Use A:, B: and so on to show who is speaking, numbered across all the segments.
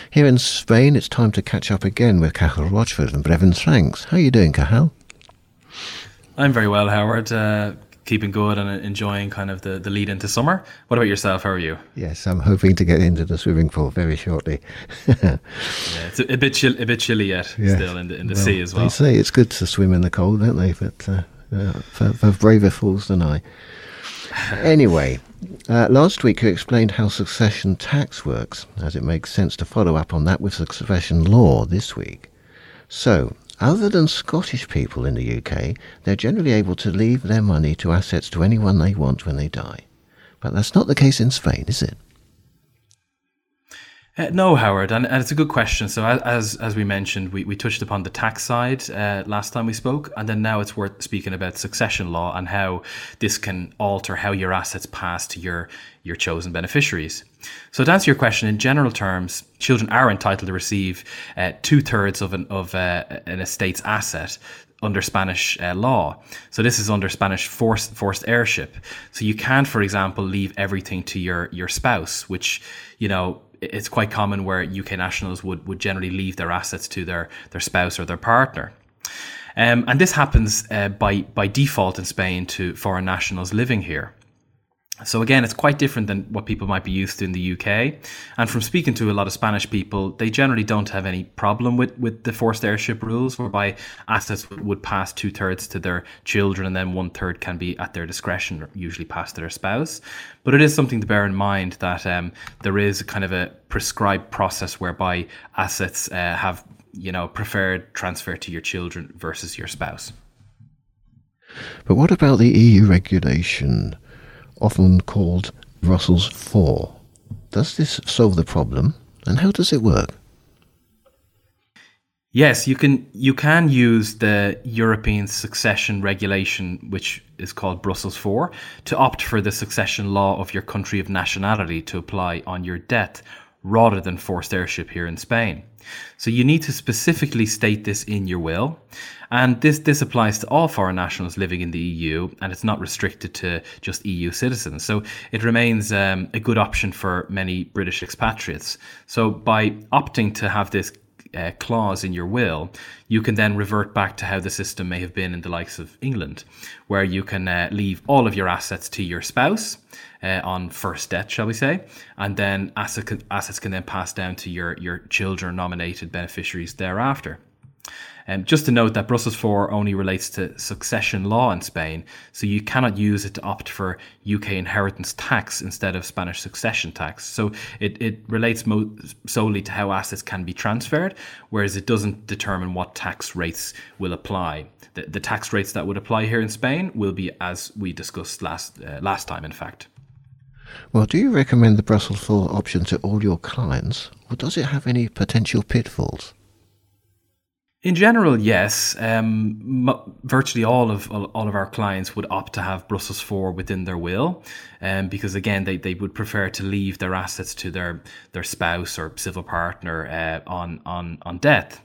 A: Here in Spain, it's time to catch up again with Cathal Rochford and Brevin Franks. How are you doing, Cathal?
B: I'm very well, Howard. Keeping good and enjoying kind of the lead into summer. What about yourself? How are you?
A: Yes, I'm hoping to get into the swimming pool very shortly.
B: Yeah, it's a bit chilly yet, still in the sea as well.
A: They say it's good to swim in the cold, don't they? But for braver fools than I. Anyway, last week you explained how succession tax works, as it makes sense to follow up on that with succession law this week. So, other than Scottish people in the UK, they're generally able to leave their money to assets to anyone they want when they die. But that's not the case in Spain, is it?
B: No, Howard, and it's a good question. So as we mentioned, we touched upon the tax side last time we spoke, and then now it's worth speaking about succession law and how this can alter how your assets pass to your chosen beneficiaries. So to answer your question, in general terms, children are entitled to receive 2/3 of an estate's asset under Spanish law. So this is under Spanish forced heirship. So you can't, for example, leave everything to your spouse, which, it's quite common where UK nationals would generally leave their assets to their spouse or their partner. And this happens by default in Spain to foreign nationals living here. So again, it's quite different than what people might be used to in the UK. And from speaking to a lot of Spanish people, they generally don't have any problem with the forced heirship rules, whereby assets would pass 2/3 to their children and then 1/3 can be at their discretion, usually passed to their spouse. But it is something to bear in mind that there is kind of a prescribed process whereby assets have, preferred transfer to your children versus your spouse.
A: But what about the EU regulation, often called Brussels 4? Does this solve the problem, and how does it work?
B: Yes, you can use the European succession regulation, which is called Brussels 4, to opt for the succession law of your country of nationality to apply on your death, rather than forced heirship here in Spain. So you need to specifically state this in your will. And this applies to all foreign nationals living in the EU, and it's not restricted to just EU citizens. So it remains a good option for many British expatriates. So by opting to have this clause in your will, you can then revert back to how the system may have been in the likes of England, where you can leave all of your assets to your spouse on first death, shall we say, and then assets can then pass down to your children, nominated beneficiaries thereafter. Just to note that Brussels 4 only relates to succession law in Spain, so you cannot use it to opt for UK inheritance tax instead of Spanish succession tax. So it relates solely to how assets can be transferred, whereas it doesn't determine what tax rates will apply. The tax rates that would apply here in Spain will be as we discussed last time, in fact.
A: Well, do you recommend the Brussels 4 option to all your clients, or does it have any potential pitfalls?
B: In general, yes. Virtually all of our clients would opt to have Brussels 4 within their will, because again, they would prefer to leave their assets to their spouse or civil partner on death.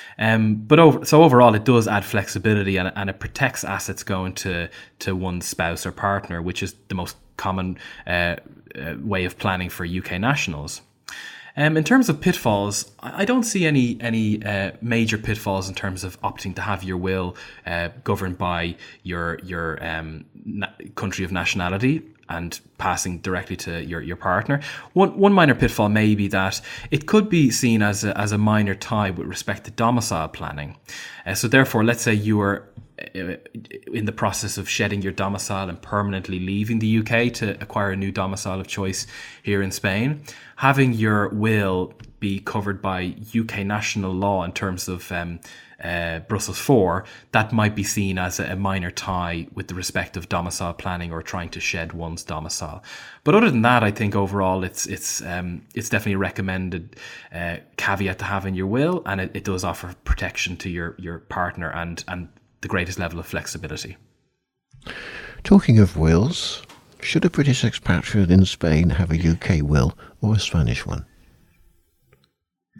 B: So overall, it does add flexibility and it protects assets going to one's spouse or partner, which is the most common way of planning for UK nationals. In terms of pitfalls, I don't see any major pitfalls in terms of opting to have your will governed by your country of nationality and passing directly to your partner. One minor pitfall may be that it could be seen as a minor tie with respect to domicile planning. So therefore, let's say you are in the process of shedding your domicile and permanently leaving the UK to acquire a new domicile of choice here in Spain. Having your will be covered by UK national law in terms of Brussels 4, that might be seen as a minor tie with the respect of domicile planning or trying to shed one's domicile. But other than that, I think overall it's definitely a recommended caveat to have in your will, and it does offer protection to your partner and the greatest level of flexibility.
A: Talking of wills, should a British expatriate in Spain have a UK will or a Spanish one?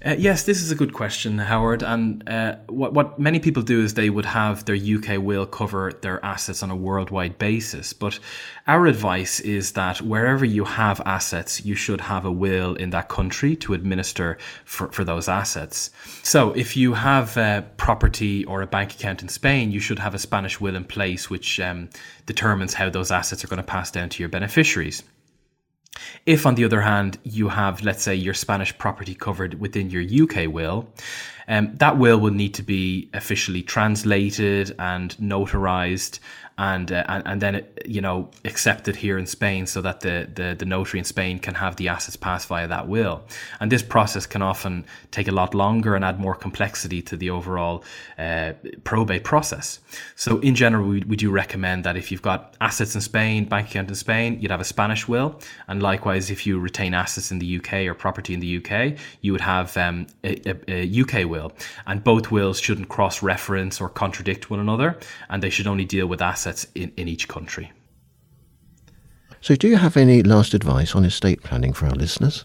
B: Yes, this is a good question, Howard. And what many people do is they would have their UK will cover their assets on a worldwide basis. But our advice is that wherever you have assets, you should have a will in that country to administer for those assets. So if you have property or a bank account in Spain, you should have a Spanish will in place, which determines how those assets are going to pass down to your beneficiaries. If, on the other hand, you have, let's say, your Spanish property covered within your UK will, that will need to be officially translated and notarized and then accepted here in Spain, so that the notary in Spain can have the assets passed via that will. And this process can often take a lot longer and add more complexity to the overall probate process. So in general, we do recommend that if you've got assets in Spain, bank account in Spain, you'd have a Spanish will. And likewise, if you retain assets in the UK or property in the UK, you would have a UK will. And both wills shouldn't cross-reference or contradict one another, and they should only deal with assets in each country.
A: So do you have any last advice on estate planning for our listeners?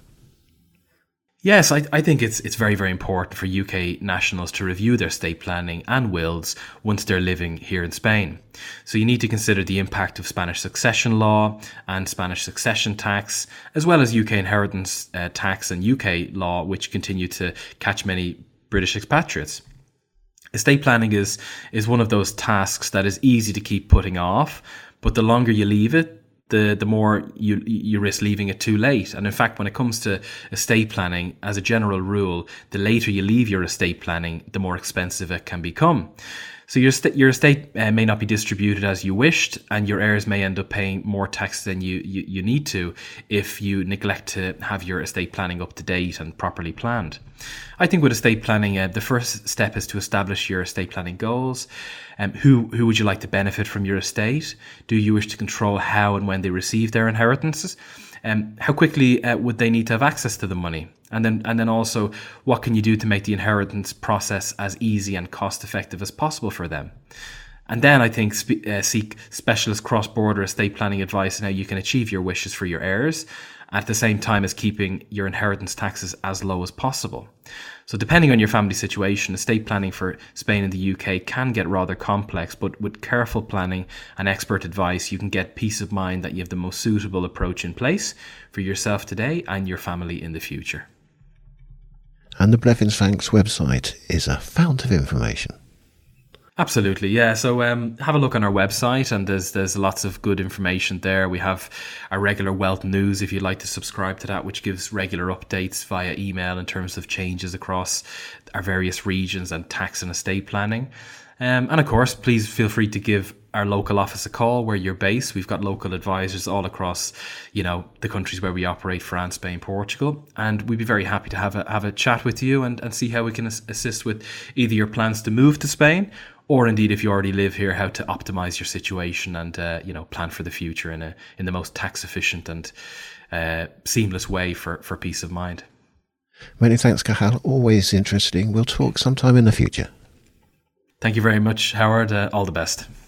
B: Yes, I think it's very, very important for UK nationals to review their estate planning and wills once they're living here in Spain. So you need to consider the impact of Spanish succession law and Spanish succession tax, as well as UK inheritance tax and UK law, which continue to catch many British expatriates. Estate planning is one of those tasks that is easy to keep putting off, but the longer you leave it, the more you risk leaving it too late. And in fact, when it comes to estate planning, as a general rule, the later you leave your estate planning, the more expensive it can become. So your estate may not be distributed as you wished, and your heirs may end up paying more tax than you need to if you neglect to have your estate planning up to date and properly planned. I think with estate planning, the first step is to establish your estate planning goals. Who would you like to benefit from your estate? Do you wish to control how and when they receive their inheritances? How quickly would they need to have access to the money? And then also, what can you do to make the inheritance process as easy and cost effective as possible for them? And then I think seek specialist cross-border estate planning advice on how you can achieve your wishes for your heirs, at the same time as keeping your inheritance taxes as low as possible. So depending on your family situation, estate planning for Spain and the UK can get rather complex, but with careful planning and expert advice, you can get peace of mind that you have the most suitable approach in place for yourself today and your family in the future.
A: And the Blevins Vanks website is a fount of information.
B: Absolutely, yeah. So have a look on our website, and there's lots of good information there. We have our regular wealth news if you'd like to subscribe to that, which gives regular updates via email in terms of changes across our various regions and tax and estate planning. And of course, please feel free to give our local office a call where you're based. We've got local advisors all across, the countries where we operate: France, Spain, Portugal. And we'd be very happy to have a chat with you and see how we can assist with either your plans to move to Spain, or indeed, if you already live here, how to optimize your situation and plan for the future in the most tax efficient and seamless way for peace of mind.
A: Many thanks, Cathal. Always interesting. We'll talk sometime in the future.
B: Thank you very much, Howard. All the best.